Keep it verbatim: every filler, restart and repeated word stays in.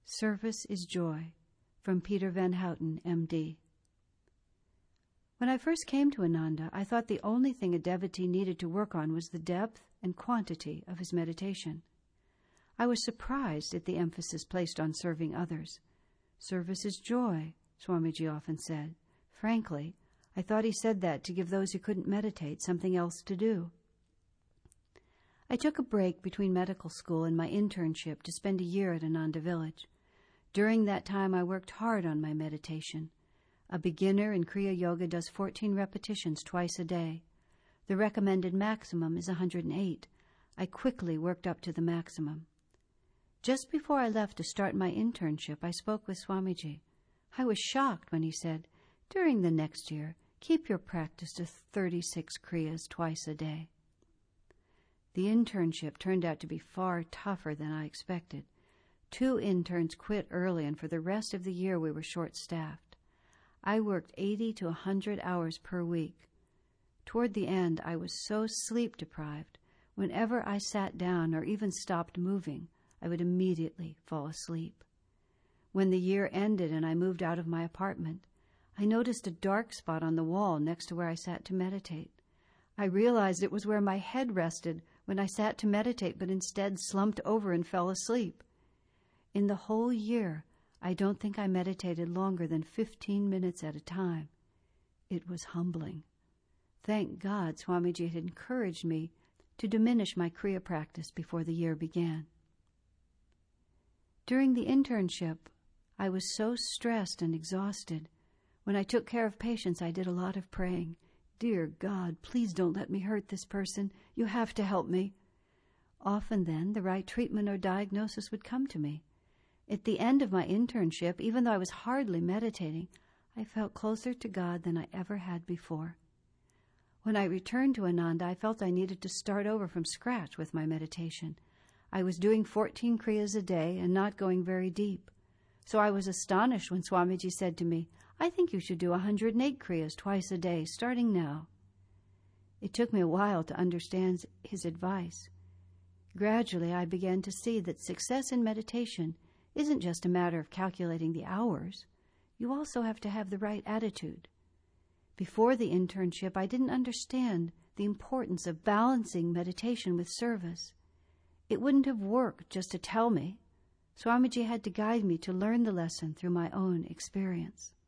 Service is Joy, from Peter Van Houten, M D When I first came to Ananda, I thought the only thing a devotee needed to work on was the depth and quantity of his meditation. I was surprised at the emphasis placed on serving others. Service is joy, Swamiji often said. Frankly, I thought he said that to give those who couldn't meditate something else to do. I took a break between medical school and my internship to spend a year at Ananda Village. During that time, I worked hard on my meditation. A beginner in Kriya Yoga does fourteen repetitions twice a day. The recommended maximum is one hundred eight. I quickly worked up to the maximum. Just before I left to start my internship, I spoke with Swamiji. I was shocked when he said, "During the next year, keep your practice to thirty-six Kriyas twice a day." The internship turned out to be far tougher than I expected. Two interns quit early, and for the rest of the year we were short-staffed. I worked eighty to one hundred hours per week. Toward the end, I was so sleep-deprived, whenever I sat down or even stopped moving, I would immediately fall asleep. When the year ended and I moved out of my apartment, I noticed a dark spot on the wall next to where I sat to meditate. I realized it was where my head rested when I sat to meditate, but instead slumped over and fell asleep. In the whole year, I don't think I meditated longer than fifteen minutes at a time. It was humbling. Thank God Swamiji had encouraged me to diminish my Kriya practice before the year began. During the internship, I was so stressed and exhausted. When I took care of patients, I did a lot of praying. Dear God, please don't let me hurt this person. You have to help me. Often then, the right treatment or diagnosis would come to me. At the end of my internship, even though I was hardly meditating, I felt closer to God than I ever had before. When I returned to Ananda, I felt I needed to start over from scratch with my meditation. I was doing fourteen Kriyas a day and not going very deep. So I was astonished when Swamiji said to me, "I think you should do one hundred eight Kriyas twice a day, starting now." It took me a while to understand his advice. Gradually, I began to see that success in meditation isn't just a matter of calculating the hours. You also have to have the right attitude. Before the internship, I didn't understand the importance of balancing meditation with service. It wouldn't have worked just to tell me. Swamiji had to guide me to learn the lesson through my own experience.